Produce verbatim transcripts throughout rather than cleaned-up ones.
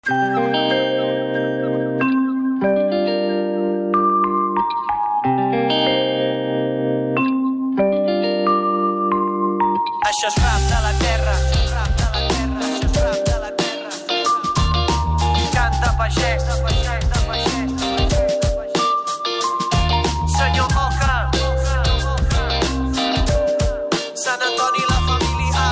Això és rap de la terra, rap de la terra, això és rap de la terra. Cant de pagès, de pagès, de pagès, de pagès. Senyor Oca, Sant Antoni la família.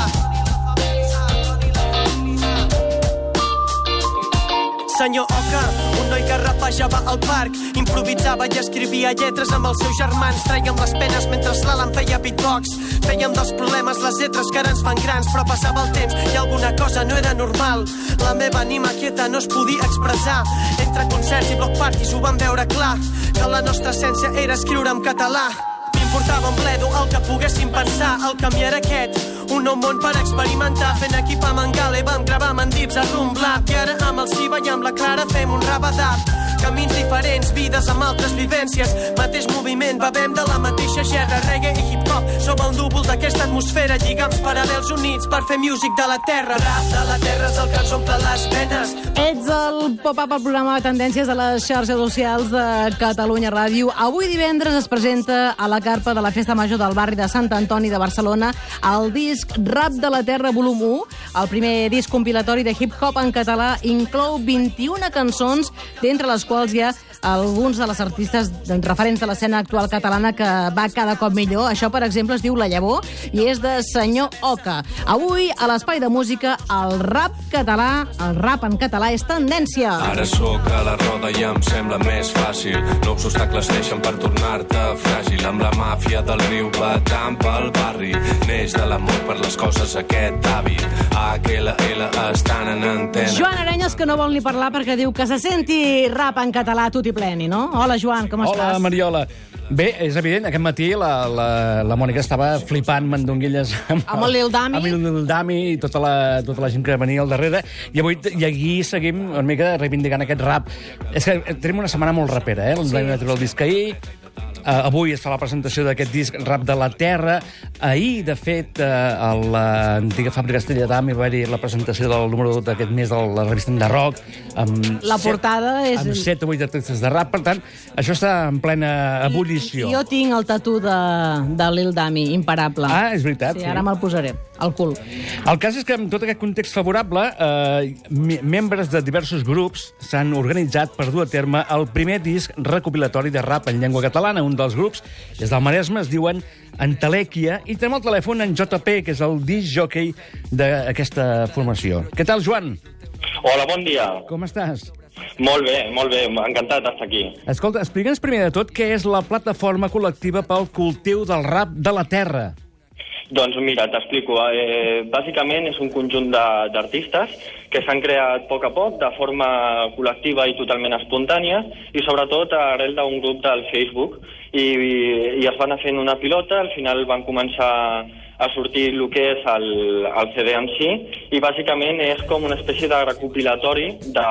Senyor Oca, un noi que rapejava al parc, improvisava i escrivia lletres amb els seus germans. Trèiem les penes mentre l'Alan feia beatbox. Fèiem dels problemes les lletres que ara ens fan grans, però passava el temps i alguna cosa no era normal. La meva ànima quieta no es podia expressar. Entre concerts i block parties ho vam veure clar, que la nostra essència era escriure en català. M'importava un bledo el que poguéssim pensar. El camí era aquest, un nou món per experimentar. Fent equip amb en Gale vam gravar mandips a Rumblab. I ara amb el Siva i amb la Clara fem un rabadab. Camins diferents, vides amb altres vivències. Mateix moviment, bevem de la mateixa gerra. Reggae i hip-hop, som el núvol d'aquesta atmosfera. Lligams paral·lels units per fer music de la terra. Rap de la terra és el que ens omple les venes. Ets el pop-up al programa de tendències de les xarxes socials de Catalunya Ràdio. Avui divendres es presenta a la carpa de la Festa Major del barri de Sant Antoni de Barcelona el disc Rap de la Terra volum u. El primer disc compilatori de hip-hop en català inclou vint-i-una cançons, d'entre les quals hi ha alguns de les artistes referents de l'escena actual catalana que va cada cop millor. Això, per exemple, es diu La Llavor i és de Senyor Oca. Avui, a l'Espai de Música, el rap català, el rap en català és tendència. Ara sóc a la roda i em sembla més fàcil. Nous obstacles neixen per tornar-te fràgil. Amb la màfia del riu batant pel barri. Neix de l'amor per les coses aquest hàbit. A Q L L estan en antena. Joan Arenyes, que no vol ni parlar perquè diu que se senti rap en català tot i pleni, no? Hola, Joan, com Hola, estàs? Hola, Mariola. Bé, és evident, aquest matí la, la, la Mònica estava flipant mandonguilles amb, Amb el Lil Dami. amb el Lil Dami i tota la, tota la gent que venia al darrere. I avui i aquí seguim una mica reivindicant aquest rap. És que tenim una setmana molt rapera, eh? Sí. Vam treure el disc ahir. Uh, avui es fa la presentació d'aquest disc Rap de la Terra. Ahir, de fet, uh, a l'antiga fàbrica Estrella d'Am hi va haver la presentació del número d'aquest mes de la revista de rock. Amb La portada set, és... Amb set o vuit artistes de rap. Per tant, això està en plena ebullició. Jo tinc el tatu de, de Lil Dami, imparable. Ah, és veritat. Sí, Sí. ara me'l posaré, al cul. El cas és que en tot aquest context favorable, eh, membres de diversos grups s'han organitzat per dur a terme el primer disc recopilatori de rap en llengua catalana. Un dels grups és del Maresme, es diuen Entelèquia, i tenim al telèfon en J P, que és el disc jockey d'aquesta formació. Què tal, Joan? Hola, bon dia. Com estàs? Molt bé, molt bé, encantat d'estar aquí. Escolta, explica'ns primer de tot què és la plataforma col·lectiva pel cultiu del rap de la terra. Doncs mira, t'explico. Eh, bàsicament és un conjunt de- d'artistes que s'han creat a poc a poc, de forma col·lectiva i totalment espontània, i sobretot arrel d'un grup del Facebook. I, i, i es van anar fent una pilota, al final van començar a sortir el que és el, el C D en si, i bàsicament és com una espècie de recopilatori de...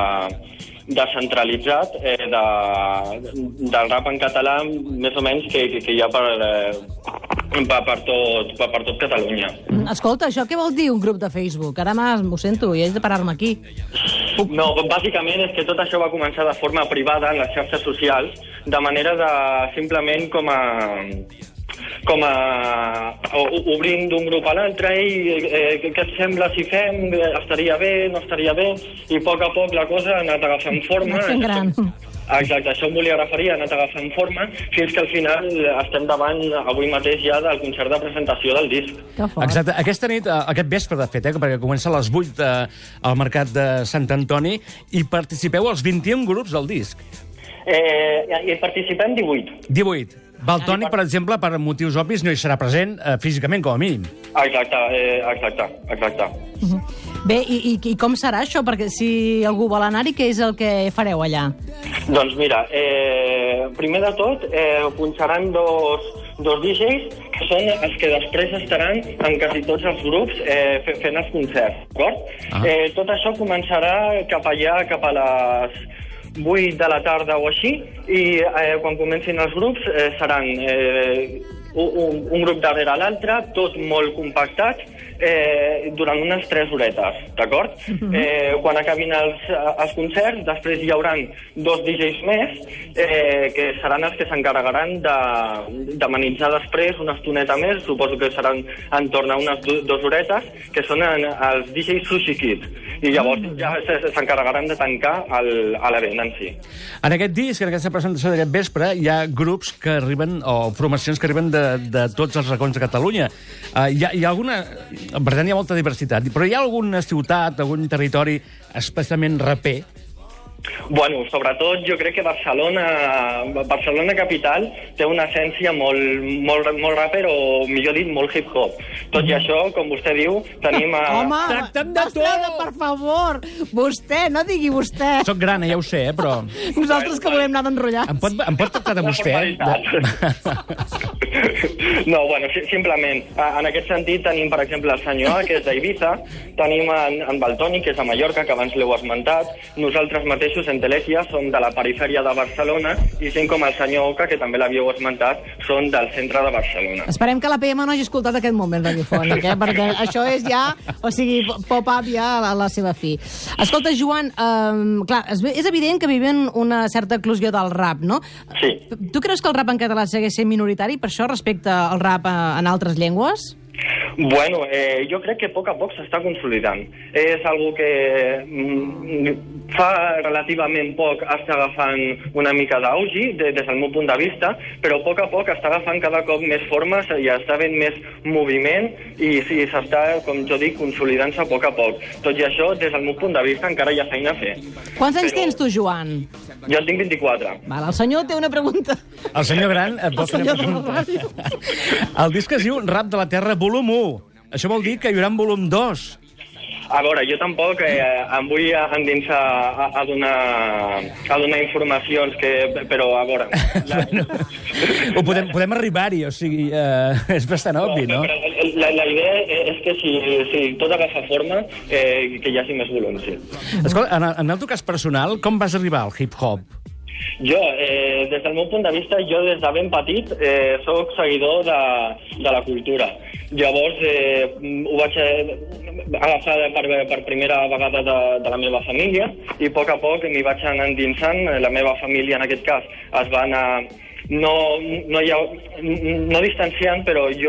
descentralitzat eh, de, del rap en català, més o menys, que, que, que hi ha per, eh, per, per, tot, per, per tot Catalunya. Escolta, això què vol dir un grup de Facebook? Ara m'ho sento i haig de parar-me aquí. No, bàsicament és que tot això va començar de forma privada en les xarxes socials, de manera de simplement com a... com a obrint d'un grup a l'altre, i eh, què et sembla si fem, estaria bé, no estaria bé, i a poc a poc la cosa ha anat agafant forma. Anat fent gran. Exacte, això em volia referir, ha anat agafant forma, fins que al final estem davant, avui mateix ja, del concert de presentació del disc. Que fort. Exacte. Aquesta nit, eh, aquest vespre, de fet, eh, perquè comença a les vuit eh, al Mercat de Sant Antoni, i participeu als vint-i-un grups del disc. Eh, I participem divuit. divuit. Valtònic, per exemple, per motius obvis, no hi serà present eh, físicament, com a mínim. Exacte, eh, exacte, exacte. Uh-huh. Bé, i, i, i com serà això? Perquè si algú vol anar-hi, què és el que fareu allà? Doncs mira, eh, primer de tot, eh, punxaran dos, dos D Js, que són els que després estaran en quasi tots els grups eh, fent els concerts, d'acord? Ah. Eh, tot això començarà cap allà, cap a les vuit de la tarda o així, i eh, quan comencin els grups eh, seran eh, un, un grup darrere l'altre, tot molt compactat, eh, durant unes tres horetes, d'acord? Mm-hmm. eh, quan acabin els, els concerts, després hi haurà dos D Js més, eh, que seran els que s'encarregaran d'amenitzar després una estoneta més, suposo que seran entorn a unes do, dues horetes, que són en, els D Js Sushi Kid, i llavors ja s'encarregaran de tancar l'event en si. En aquest disc, en aquesta presentació d'aquest vespre, hi ha grups que arriben, o formacions que arriben de, de tots els racons de Catalunya. Uh, hi, ha, hi ha alguna... Per tant, hi ha molta diversitat. Però hi ha alguna ciutat, algun territori especialment raper? Bueno, sobretot jo crec que Barcelona, Barcelona capital té una essència molt, molt, molt rapper, o millor dit, molt hip-hop. Tot i això, com vostè diu, tenim a... Home, tractem de tu! Per favor! Vostè, no digui vostè. Soc gran, ja ho sé, eh, però... Nosaltres que volem anar d'enrotllar. Em pot, em pot tractar de vostè? No, bueno, simplement, en aquest sentit tenim, per exemple, el senyor A, que és d'Eivissa, tenim en, en Baltoni, que és a Mallorca, que abans l'heu esmentat, nosaltres mateixos en Telèquia som de la perifèria de Barcelona, i gent com el senyor Oca, que també l'havíeu esmentat, són del centre de Barcelona. Esperem que la P M no hagi escoltat aquest moment radiofònic, eh? Perquè això és ja, o sigui, pop-up ja a la, a la seva fi. Escolta, Joan, eh, clar, és evident que vivim una certa eclosió del rap, no? Sí. Tu creus que el rap en català segueix sent minoritari, per això, respecte al rap en altres llengües? Bueno, eh, jo crec que a poc a poc s'està consolidant. És algo que mm, fa relativament poc està agafant una mica d'augi, de, des del meu punt de vista, però a poc a poc està agafant cada cop més formes i està havent més moviment i sí, s'està, com jo dic, consolidant-se a poc a poc. Tot i això, des del meu punt de vista, encara hi ha feina a fer. Quants anys però... tens tu, Joan? Jo en tinc vint-i-quatre. Val, el senyor té una pregunta. El senyor gran et vol fer una pregunta. El disc es diu Rap de la Terra volum u. Això vol dir que hi haurà un volum dos. A veure, jo tampoc eh, em vull endinsar a, a, donar, a donar informacions, que, però a veure... La... Ho podem, podem arribar-hi, o sigui, eh, és bastant obvi, no? no? La, la idea és que si, si tot agafa forma, eh, que hi hagi més volum, sí. Escolta, en el, en el teu cas personal, com vas arribar al hip-hop? Jo, eh, des del meu punt de vista, jo des de ben petit eh, soc seguidor de, de la cultura. Llavors, eh, ho vaig agafar per, per primera vegada de, de la meva família i a poc a poc m'hi vaig anar endinsant. La meva família, en aquest cas, es va anar... No, no, hi ha, no distanciant, però jo,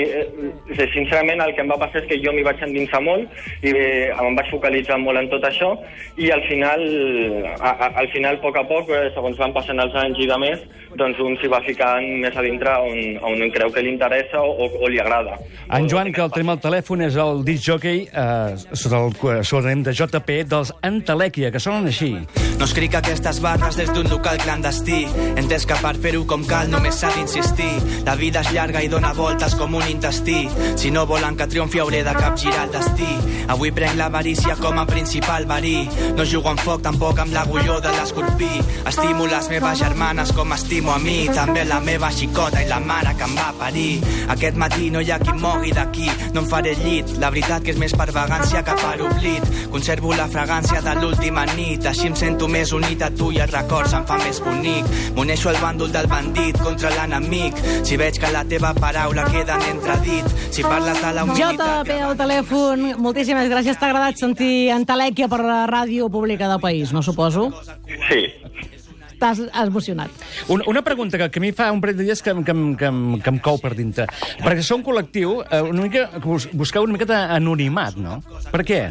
sincerament, el que em va passar és que jo m'hi vaig endinsar molt i em vaig focalitzar molt en tot això i al final, a, a, al final, a poc a poc, segons van passant els anys i de més, doncs un s'hi va ficant més a dintre on, on creu que li interessa o, o, o li agrada. En Joan, que el tenim al telèfon, és el disc jockey eh, sota el pseudònim de J P dels Entelèquia, que sonen així. No escric aquestes barres des d'un local clandestí. Entès que per fer-ho com cal només s'ha d'insistir. La vida és llarga i dona voltes com un intestí. Si no volen que triomfi hauré de capgirar el destí. Avui prenc l'avarícia com a principal verí. No jugo amb foc, tampoc amb l'agulló de l'escorpí. Estimo les meves germanes com estimo a mi. També la meva xicota i la mare que em va parir. Aquest matí no hi ha qui em mogui d'aquí. No em faré llit, la veritat que és més per vagància que per oblit. Conservo la fragància de l'última nit. Així em sento més unit a tu i els records em fa més bonic. M'uneixo al bàndol del bandit contra l'enemic. Si veig que la teva paraula queda en entredit. Si parles de la humilitat... J P al telèfon, moltíssimes gràcies. T'ha agradat sentir Entelèquia per la ràdio pública del país, no suposo? Sí. T'has emocionat. Una, una pregunta que, que a mi fa un parell de dies que, que, que, que em cou per dintre. Perquè sou un col·lectiu, eh, una mica, busqueu una miqueta anonimat, no? Per què?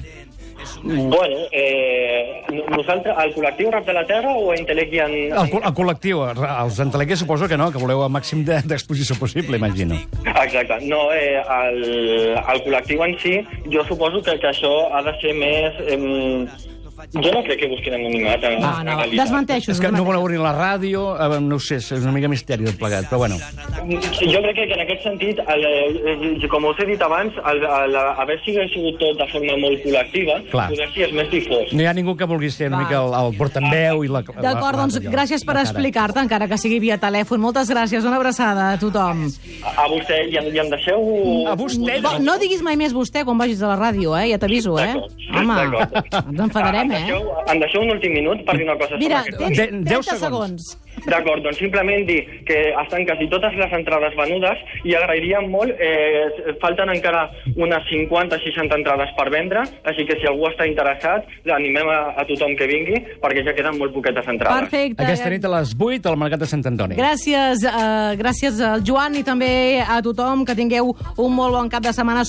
Bueno, eh, nosaltres, el col·lectiu Rap de la Terra o Entelèquia... En... El, el col·lectiu, els Entelèquia suposo que no, que voleu el màxim d'exposició possible, imagino. Exacte. No, eh, el, el col·lectiu en si, jo suposo que, que això ha de ser més... Eh, jo no crec que busquin anonimat. En, ah, no, desmenteixo. És que no voleu obrir la ràdio, eh, no ho sé, és una mica misteri tot plegat, però bueno. Jo crec que, que en aquest sentit, el, el, com us he dit abans, el, el, haver sigut tot de forma molt col·lectiva, poder si és més difós. No hi ha ningú que vulgui ser una mica el, el portaveu i la... D'acord, doncs gràcies per explicar-te, encara que sigui via telèfon. Moltes gràcies, una abraçada a tothom. A, a vostè, i em, i em deixeu... A vostè? No, no diguis mai més vostè quan vagis a la ràdio, eh? Ja t'aviso, eh? Home, ens enfadarem, eh? Em deixeu, em deixeu un últim minut per dir una cosa. Mira, tens trenta segons. D'acord, doncs simplement dir que estan quasi totes les entrades venudes i agrairíem molt, eh, falten encara unes cinquanta a seixanta entrades per vendre, així que si algú està interessat, animem a, a tothom que vingui, perquè ja queden molt poquetes entrades. Perfecte. Aquesta nit a les vuit al Mercat de Sant Antoni. Gràcies, uh, gràcies al Joan i també a tothom, que tingueu un molt bon cap de setmana.